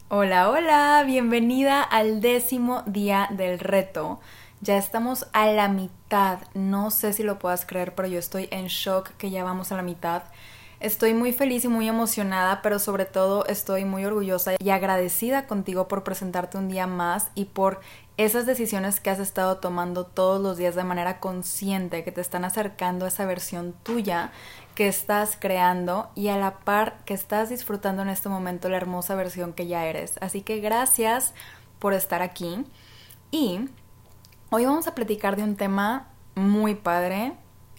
Hola, hola, bienvenida al 10º día del reto. Ya estamos a la mitad, no sé si lo puedas creer, pero yo estoy en shock que ya vamos a la mitad. Estoy muy feliz y muy emocionada, pero sobre todo estoy muy orgullosa y agradecida contigo por presentarte un día más y por esas decisiones que has estado tomando todos los días de manera consciente, que te están acercando a esa versión tuya que estás creando y a la par que estás disfrutando en este momento la hermosa versión que ya eres. Así que gracias por estar aquí y hoy vamos a platicar de un tema muy padre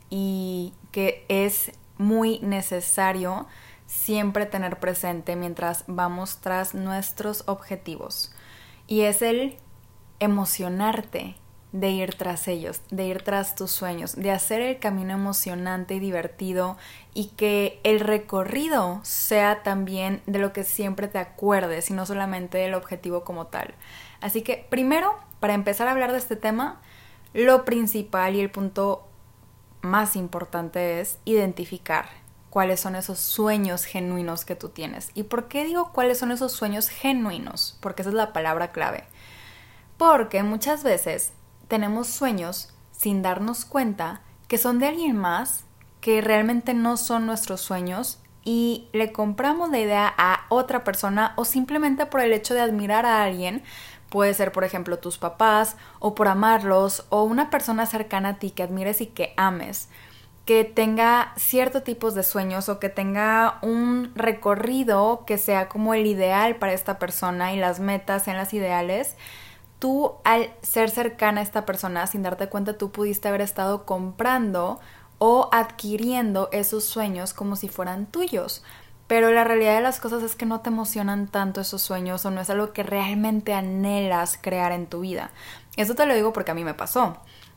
y que es muy necesario siempre tener presente mientras vamos tras nuestros objetivos. Y es el emocionarte de ir tras ellos, de ir tras tus sueños, de hacer el camino emocionante y divertido y que el recorrido sea también de lo que siempre te acuerdes y no solamente del objetivo como tal. Así que primero, para empezar a hablar de este tema, lo principal y el punto más importante es identificar cuáles son esos sueños genuinos que tú tienes. ¿Y por qué digo cuáles son esos sueños genuinos? Porque esa es la palabra clave. Porque muchas veces tenemos sueños sin darnos cuenta que son de alguien más, que realmente no son nuestros sueños y le compramos la idea a otra persona o simplemente por el hecho de admirar a alguien, puede ser por ejemplo tus papás o por amarlos o una persona cercana a ti que admires y que ames, que tenga ciertos tipos de sueños o que tenga un recorrido que sea como el ideal para esta persona y las metas sean las ideales. Tú al ser cercana a esta persona sin darte cuenta tú pudiste haber estado comprando o adquiriendo esos sueños como si fueran tuyos. Pero la realidad de las cosas es que no te emocionan tanto esos sueños o no es algo que realmente anhelas crear en tu vida. Eso te lo digo porque a mí me pasó.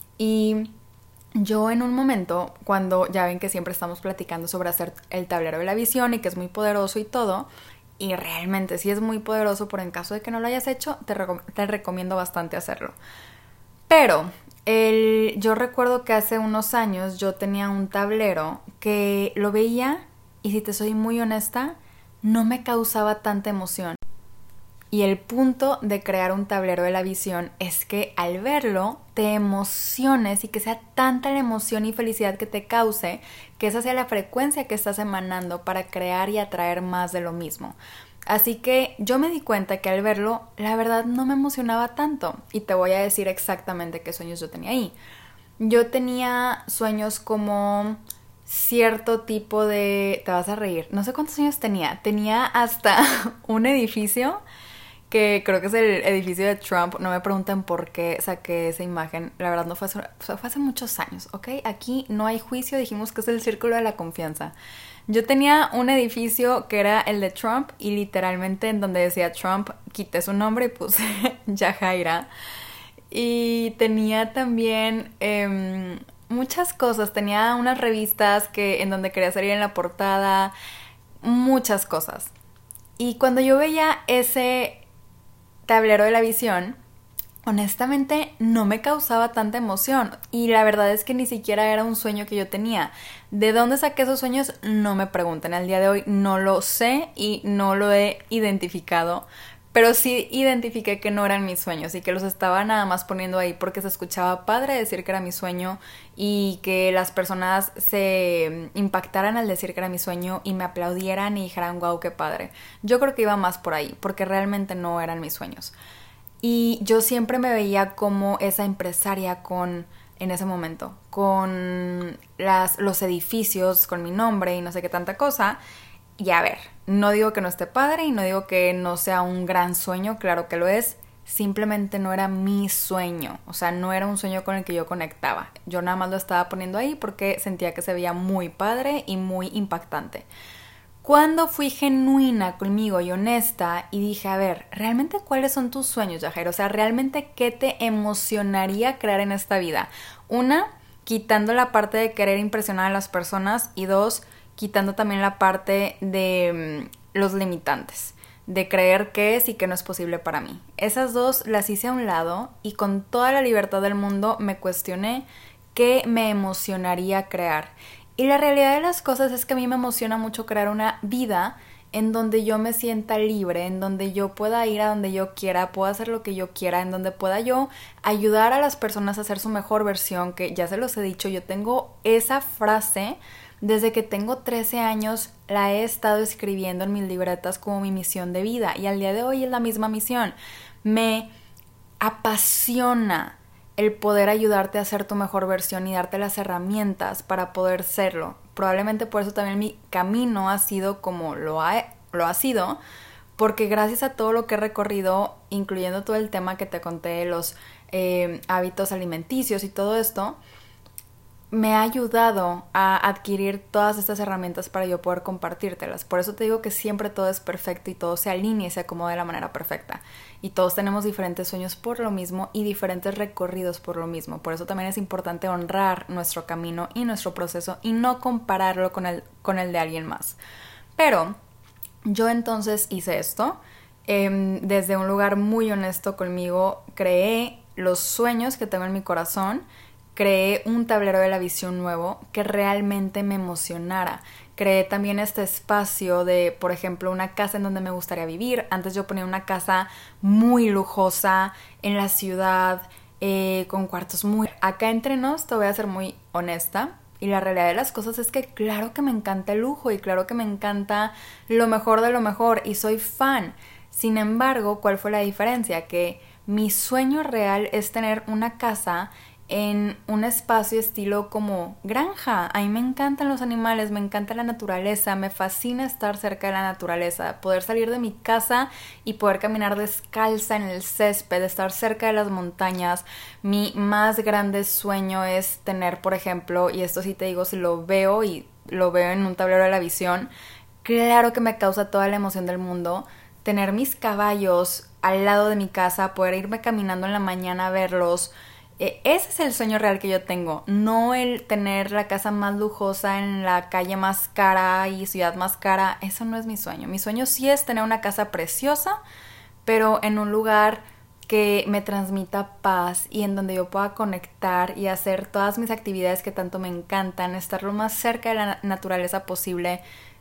Y yo en un momento, cuando ya ven que siempre estamos platicando sobre hacer el tablero de la visión y que es muy poderoso y todo, y realmente sí es muy poderoso, pero en caso de que no lo hayas hecho, te recomiendo bastante hacerlo. Pero yo recuerdo que hace unos años yo tenía un tablero que lo veía y si te soy muy honesta, no me causaba tanta emoción. Y el punto de crear un tablero de la visión es que al verlo te emociones y que sea tanta la emoción y felicidad que te cause que esa sea la frecuencia que estás emanando para crear y atraer más de lo mismo. Así que yo me di cuenta que al verlo, la verdad no me emocionaba tanto y te voy a decir exactamente qué sueños yo tenía ahí. Yo tenía sueños como cierto tipo de... Te vas a reír. No sé cuántos años tenía. Tenía hasta un edificio que creo que es el edificio de Trump. No me pregunten por qué saqué esa imagen. La verdad no fue hace, fue hace muchos años, ¿ok? Aquí no hay juicio, dijimos que es el círculo de la confianza. Yo tenía un edificio que era el de Trump y literalmente en donde decía Trump quité su nombre y puse Yajaira. Y tenía también muchas cosas. Tenía unas revistas que en donde quería salir en la portada, muchas cosas. Y cuando yo veía ese tablero de la visión, honestamente no me causaba tanta emoción y la verdad es que ni siquiera era un sueño que yo tenía. ¿De dónde saqué esos sueños? No me pregunten, al día de hoy no lo sé y no lo he identificado, pero sí identifiqué que no eran mis sueños y que los estaba nada más poniendo ahí porque se escuchaba padre decir que era mi sueño y que las personas se impactaran al decir que era mi sueño y me aplaudieran y dijeran wow, qué padre. Yo creo que iba más por ahí porque realmente no eran mis sueños. Y yo siempre me veía como esa empresaria en ese momento, con los edificios, con mi nombre y no sé qué tanta cosa. Y a ver, no digo que no esté padre y no digo que no sea un gran sueño, claro que lo es, simplemente no era mi sueño, o sea, no era un sueño con el que yo conectaba. Yo nada más lo estaba poniendo ahí porque sentía que se veía muy padre y muy impactante. Cuando fui genuina conmigo y honesta y dije, a ver, ¿realmente cuáles son tus sueños, Yajaira? O sea, ¿realmente qué te emocionaría crear en esta vida? Una, quitando la parte de querer impresionar a las personas y dos, quitando también la parte de los limitantes, de creer que es y que no es posible para mí. Esas dos las hice a un lado y con toda la libertad del mundo me cuestioné qué me emocionaría crear. Y la realidad de las cosas es que a mí me emociona mucho crear una vida en donde yo me sienta libre, en donde yo pueda ir a donde yo quiera, pueda hacer lo que yo quiera, en donde pueda yo ayudar a las personas a hacer su mejor versión, que ya se los he dicho, yo tengo esa frase desde que tengo 13 años, la he estado escribiendo en mis libretas como mi misión de vida y al día de hoy es la misma misión. Me apasiona el poder ayudarte a hacer tu mejor versión y darte las herramientas para poder serlo. Probablemente por eso también mi camino ha sido como lo ha sido, porque gracias a todo lo que he recorrido, incluyendo todo el tema que te conté, los hábitos alimenticios y todo esto, me ha ayudado a adquirir todas estas herramientas para yo poder compartírtelas. Por eso te digo que siempre todo es perfecto y todo se alinea y se acomoda de la manera perfecta. Y todos tenemos diferentes sueños por lo mismo y diferentes recorridos por lo mismo. Por eso también es importante honrar nuestro camino y nuestro proceso y no compararlo con el de alguien más. Pero yo entonces hice esto. Desde un lugar muy honesto conmigo, creé los sueños que tengo en mi corazón. Creé un tablero de la visión nuevo que realmente me emocionara. Creé también este espacio de, por ejemplo, una casa en donde me gustaría vivir. Antes yo ponía una casa muy lujosa en la ciudad, con cuartos muy... Acá entre nos te voy a ser muy honesta. Y la realidad de las cosas es que claro que me encanta el lujo y claro que me encanta lo mejor de lo mejor y soy fan. Sin embargo, ¿cuál fue la diferencia? Que mi sueño real es tener una casa en un espacio estilo como granja. A mí me encantan los animales, me encanta la naturaleza, me fascina estar cerca de la naturaleza, poder salir de mi casa y poder caminar descalza en el césped, estar cerca de las montañas. Mi más grande sueño es tener, por ejemplo, y esto sí te digo, si lo veo y lo veo en un tablero de la visión, claro que me causa toda la emoción del mundo, tener mis caballos al lado de mi casa, poder irme caminando en la mañana a verlos. Ese es el sueño real que yo tengo, no el tener la casa más lujosa en la calle más cara y ciudad más cara. Eso no es mi sueño. Mi sueño sí es tener una casa preciosa, pero en un lugar que me transmita paz y en donde yo pueda conectar y hacer todas mis actividades que tanto me encantan, estar lo más cerca de la naturaleza posible.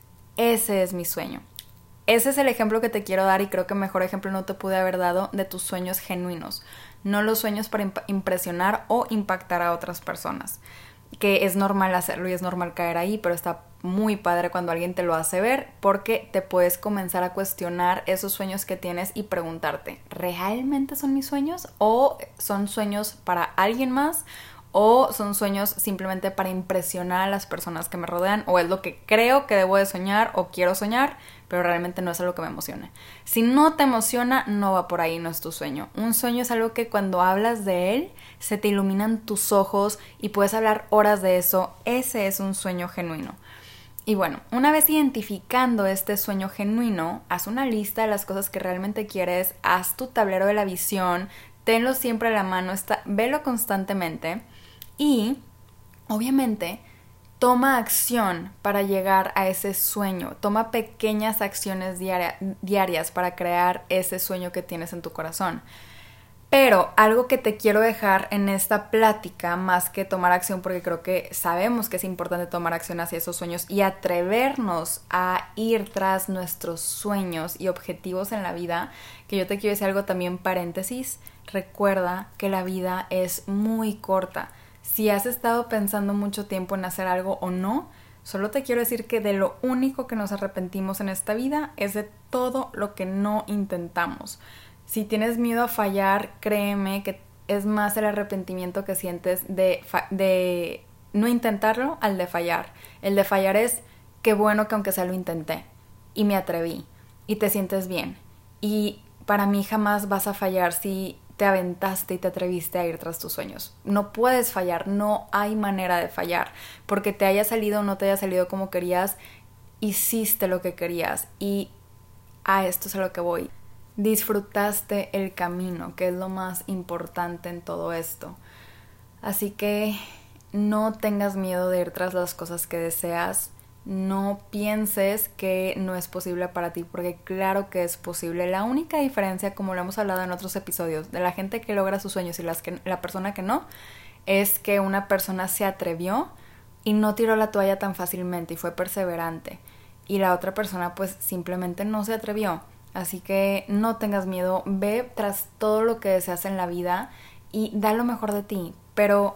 Ese es mi sueño. Ese es el ejemplo que te quiero dar y creo que mejor ejemplo no te pude haber dado de tus sueños genuinos. No los sueños para impresionar o impactar a otras personas. Que es normal hacerlo y es normal caer ahí, pero está muy padre cuando alguien te lo hace ver porque te puedes comenzar a cuestionar esos sueños que tienes y preguntarte, ¿realmente son mis sueños? ¿O son sueños para alguien más? ¿O son sueños simplemente para impresionar a las personas que me rodean? ¿O es lo que creo que debo de soñar o quiero soñar, pero realmente no es algo que me emocione? Si no te emociona, no va por ahí, no es tu sueño. Un sueño es algo que cuando hablas de él, se te iluminan tus ojos y puedes hablar horas de eso. Ese es un sueño genuino. Y bueno, una vez identificando este sueño genuino, haz una lista de las cosas que realmente quieres, haz tu tablero de la visión, tenlo siempre a la mano, velo constantemente. Y, obviamente, toma acción para llegar a ese sueño. Toma pequeñas acciones diarias para crear ese sueño que tienes en tu corazón. Pero algo que te quiero dejar en esta plática, más que tomar acción, porque creo que sabemos que es importante tomar acción hacia esos sueños y atrevernos a ir tras nuestros sueños y objetivos en la vida, que yo te quiero decir algo también, paréntesis, recuerda que la vida es muy corta. Si has estado pensando mucho tiempo en hacer algo o no, solo te quiero decir que de lo único que nos arrepentimos en esta vida es de todo lo que no intentamos. Si tienes miedo a fallar, créeme que es más el arrepentimiento que sientes de no intentarlo al de fallar. El de fallar es, qué bueno que aunque sea lo intenté y me atreví y te sientes bien. Y para mí jamás vas a fallar si te aventaste y te atreviste a ir tras tus sueños. No puedes fallar, no hay manera de fallar. Porque te haya salido o no te haya salido como querías, hiciste lo que querías. Y a esto es a lo que voy. Disfrutaste el camino, que es lo más importante en todo esto. Así que no tengas miedo de ir tras las cosas que deseas. No pienses que no es posible para ti, porque claro que es posible. La única diferencia, como lo hemos hablado en otros episodios, de la gente que logra sus sueños y la persona que no, es que una persona se atrevió y no tiró la toalla tan fácilmente y fue perseverante. y la otra persona pues simplemente no se atrevió. Así que no tengas miedo, ve tras todo lo que deseas en la vida y da lo mejor de ti. Pero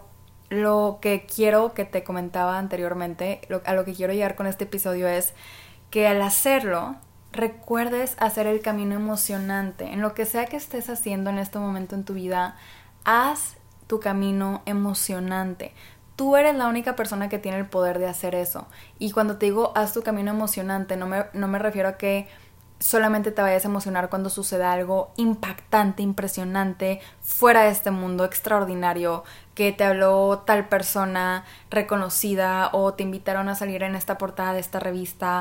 lo que quiero, que te comentaba anteriormente, a lo que quiero llegar con este episodio es que al hacerlo recuerdes hacer el camino emocionante. En lo que sea que estés haciendo en este momento en tu vida, haz tu camino emocionante. Tú eres la única persona que tiene el poder de hacer eso. Y cuando te digo haz tu camino emocionante, no me refiero a que solamente te vayas a emocionar cuando suceda algo impactante, impresionante, fuera de este mundo, extraordinario, que te habló tal persona reconocida o te invitaron a salir en esta portada de esta revista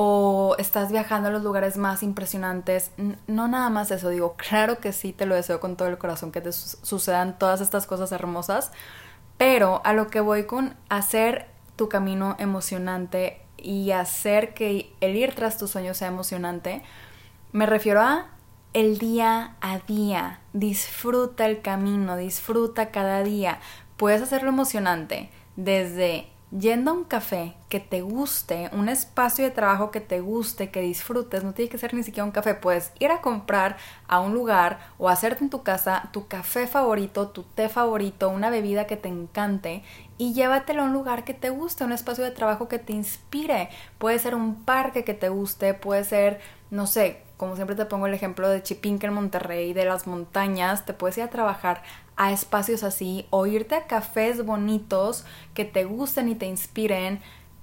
o estás viajando a los lugares más impresionantes. No nada más eso, digo, claro que sí, te lo deseo con todo el corazón que te sucedan todas estas cosas hermosas, pero a lo que voy con hacer tu camino emocionante y hacer que el ir tras tus sueños sea emocionante, me refiero a el día a día. Disfruta el camino, disfruta cada día. Puedes hacerlo emocionante desde yendo a un café que te guste, un espacio de trabajo que te guste, que disfrutes. No tiene que ser ni siquiera un café, puedes ir a comprar a un lugar o hacerte en tu casa tu café favorito, tu té favorito, una bebida que te encante y llévatelo a un lugar que te guste, un espacio de trabajo que te inspire. Puede ser un parque que te guste, puede ser, no sé, como siempre te pongo el ejemplo de Chipinque en Monterrey, de las montañas, te puedes ir a trabajar a espacios así o irte a cafés bonitos que te gusten y te inspiren.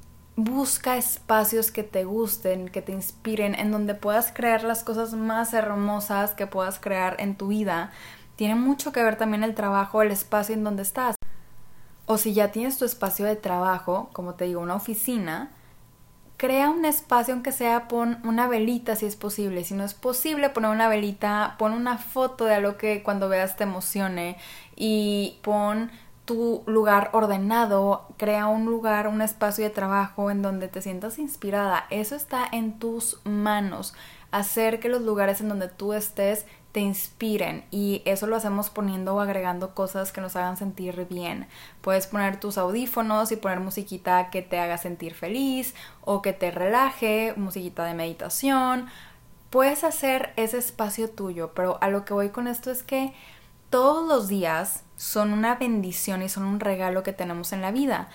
Busca espacios que te gusten, que te inspiren, en donde puedas crear las cosas más hermosas que puedas crear en tu vida. Tiene mucho que ver también el trabajo, el espacio en donde estás. O si ya tienes tu espacio de trabajo, como te digo, una oficina, crea un espacio, aunque sea, pon una velita si es posible. Si no es posible poner una velita, pon una foto de algo que cuando veas te emocione y pon tu lugar ordenado, crea un lugar, un espacio de trabajo en donde te sientas inspirada. Eso está en tus manos. Hacer que los lugares en donde tú estés te inspiren y eso lo hacemos poniendo o agregando cosas que nos hagan sentir bien. Puedes poner tus audífonos y poner musiquita que te haga sentir feliz o que te relaje, musiquita de meditación. Puedes hacer ese espacio tuyo, pero a lo que voy con esto es que todos los días son una bendición y son un regalo que tenemos en la vida.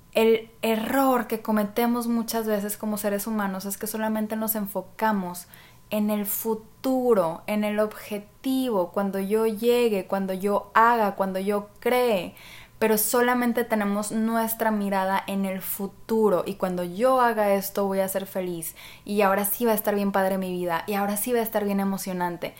El error que cometemos muchas veces como seres humanos es que solamente nos enfocamos en el futuro, en el objetivo, cuando yo llegue, cuando yo haga, cuando yo cree, pero solamente tenemos nuestra mirada en el futuro y cuando yo haga esto voy a ser feliz y ahora sí va a estar bien padre mi vida y ahora sí va a estar bien emocionante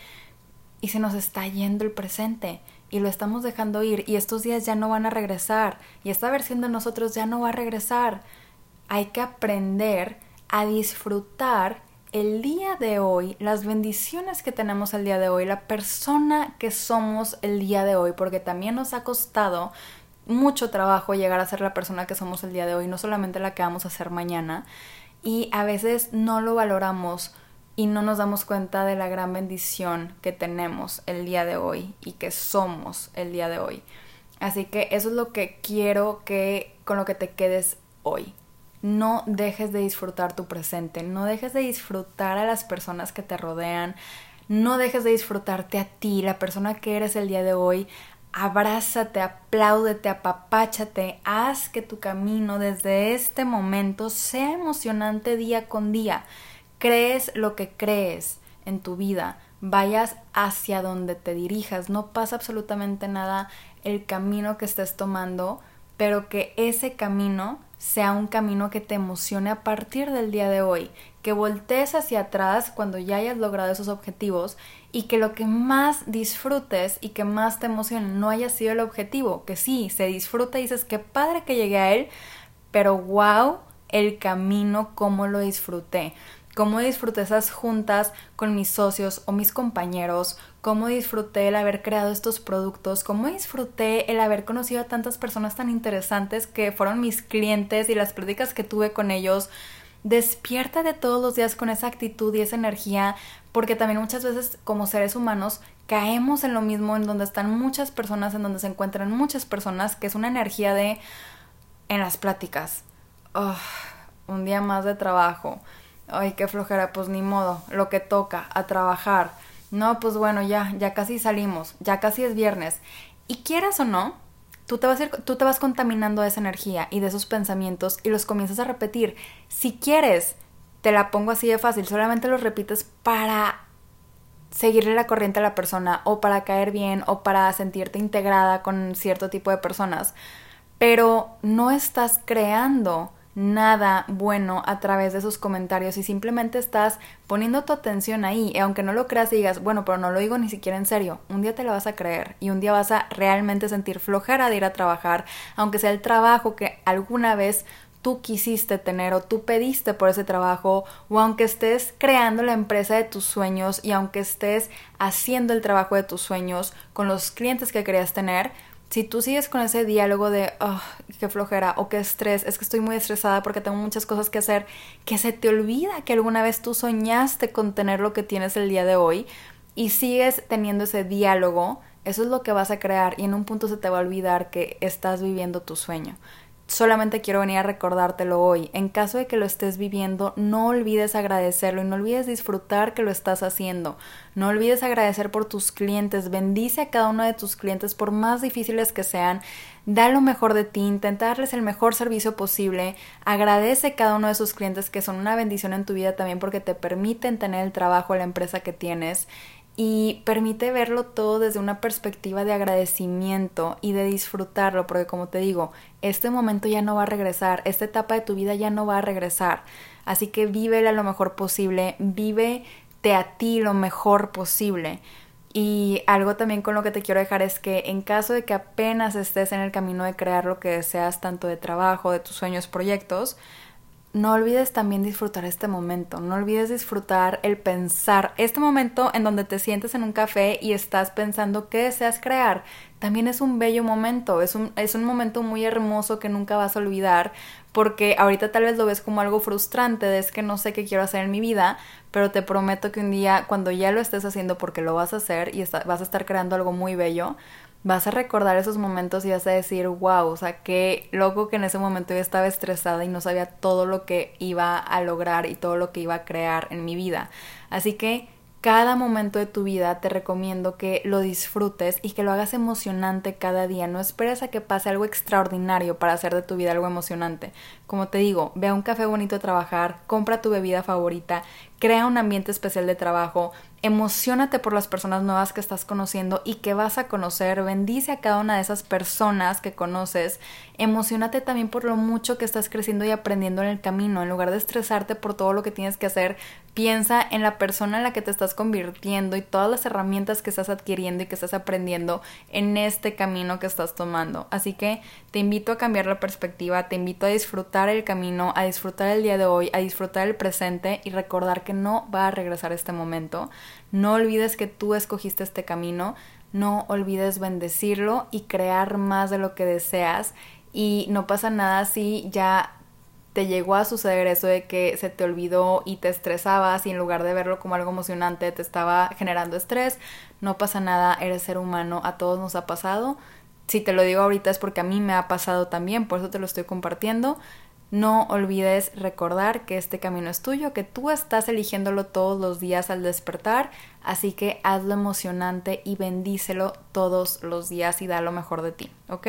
y se nos está yendo el presente y lo estamos dejando ir y estos días ya no van a regresar y esta versión de nosotros ya no va a regresar. Hay que aprender a disfrutar el día de hoy, las bendiciones que tenemos el día de hoy, la persona que somos el día de hoy, porque también nos ha costado mucho trabajo llegar a ser la persona que somos el día de hoy, no solamente la que vamos a ser mañana, y a veces no lo valoramos y no nos damos cuenta de la gran bendición que tenemos el día de hoy y que somos el día de hoy. Así que eso es lo que quiero que con lo que te quedes hoy. No dejes de disfrutar tu presente, no dejes de disfrutar a las personas que te rodean, no dejes de disfrutarte a ti, la persona que eres el día de hoy. Abrázate, apláudete, apapáchate, haz que tu camino desde este momento sea emocionante día con día. Crees lo que crees en tu vida, vayas hacia donde te dirijas, no pasa absolutamente nada el camino que estés tomando, pero que ese camino sea un camino que te emocione a partir del día de hoy, que voltees hacia atrás cuando ya hayas logrado esos objetivos y que lo que más disfrutes y que más te emocione no haya sido el objetivo, que sí, se disfruta y dices qué padre que llegué a él, pero wow, el camino, cómo lo disfruté. Cómo disfruté esas juntas con mis socios o mis compañeros, cómo disfruté el haber creado estos productos, cómo disfruté el haber conocido a tantas personas tan interesantes que fueron mis clientes y las pláticas que tuve con ellos. Despiértate todos los días con esa actitud y esa energía, porque también muchas veces como seres humanos caemos en lo mismo, en donde están muchas personas, en donde se encuentran muchas personas, que es una energía de en las pláticas. Un día más de trabajo. ay, qué flojera, pues ni modo, lo que toca, a trabajar. No, pues bueno, ya casi salimos, ya casi es viernes. Y quieras o no, tú te vas contaminando de esa energía y de esos pensamientos y los comienzas a repetir. Si quieres, te la pongo así de fácil, solamente los repites para seguirle la corriente a la persona o para caer bien o para sentirte integrada con cierto tipo de personas, pero no estás creando nada bueno a través de esos comentarios y simplemente estás poniendo tu atención ahí y aunque no lo creas y digas, bueno, pero no lo digo ni siquiera en serio, un día te lo vas a creer y un día vas a realmente sentir flojera de ir a trabajar, aunque sea el trabajo que alguna vez tú quisiste tener o tú pediste por ese trabajo, o aunque estés creando la empresa de tus sueños y aunque estés haciendo el trabajo de tus sueños con los clientes que querías tener, si tú sigues con ese diálogo de qué flojera o qué estrés, es que estoy muy estresada porque tengo muchas cosas que hacer, que se te olvida que alguna vez tú soñaste con tener lo que tienes el día de hoy y sigues teniendo ese diálogo, eso es lo que vas a crear y en un punto se te va a olvidar que estás viviendo tu sueño. Solamente quiero venir a recordártelo hoy. En caso de que lo estés viviendo, no olvides agradecerlo y no olvides disfrutar que lo estás haciendo. No olvides agradecer por tus clientes. Bendice a cada uno de tus clientes por más difíciles que sean. Da lo mejor de ti, intenta darles el mejor servicio posible. Agradece a cada uno de esos clientes que son una bendición en tu vida también porque te permiten tener el trabajo, la empresa que tienes. Y permite verlo todo desde una perspectiva de agradecimiento y de disfrutarlo, porque como te digo, este momento ya no va a regresar, esta etapa de tu vida ya no va a regresar, así que vívela lo mejor posible, vívete a ti lo mejor posible. Y algo también con lo que te quiero dejar es que en caso de que apenas estés en el camino de crear lo que deseas, tanto de trabajo, de tus sueños, proyectos, no olvides también disfrutar este momento, no olvides disfrutar el pensar, este momento en donde te sientes en un café y estás pensando qué deseas crear, también es un bello momento, es un momento muy hermoso que nunca vas a olvidar, porque ahorita tal vez lo ves como algo frustrante, de es que no sé qué quiero hacer en mi vida, pero te prometo que un día cuando ya lo estés haciendo porque lo vas a hacer y vas a estar creando algo muy bello, vas a recordar esos momentos y vas a decir, wow, o sea, qué loco que en ese momento yo estaba estresada y no sabía todo lo que iba a lograr y todo lo que iba a crear en mi vida. Así que cada momento de tu vida te recomiendo que lo disfrutes y que lo hagas emocionante cada día. No esperes a que pase algo extraordinario para hacer de tu vida algo emocionante. Como te digo, ve a un café bonito a trabajar, compra tu bebida favorita, crea un ambiente especial de trabajo, emociónate por las personas nuevas que estás conociendo y que vas a conocer, bendice a cada una de esas personas que conoces, emociónate también por lo mucho que estás creciendo y aprendiendo en el camino, en lugar de estresarte por todo lo que tienes que hacer, piensa en la persona en la que te estás convirtiendo y todas las herramientas que estás adquiriendo y que estás aprendiendo en este camino que estás tomando. Así que te invito a cambiar la perspectiva, te invito a disfrutar el camino, a disfrutar el día de hoy, a disfrutar el presente y recordar que no va a regresar este momento. No olvides que tú escogiste este camino, no olvides bendecirlo y crear más de lo que deseas y no pasa nada si ya te llegó a suceder eso de que se te olvidó y te estresabas y en lugar de verlo como algo emocionante te estaba generando estrés, no pasa nada, eres ser humano, a todos nos ha pasado. Si te lo digo ahorita es porque a mí me ha pasado también, por eso te lo estoy compartiendo. No olvides recordar que este camino es tuyo, que tú estás eligiéndolo todos los días al despertar, así que hazlo emocionante y bendícelo todos los días y da lo mejor de ti, ¿ok?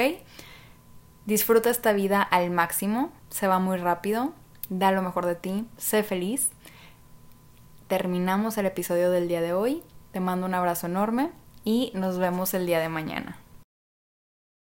Disfruta esta vida al máximo, se va muy rápido, da lo mejor de ti, sé feliz. Terminamos el episodio del día de hoy, te mando un abrazo enorme y nos vemos el día de mañana.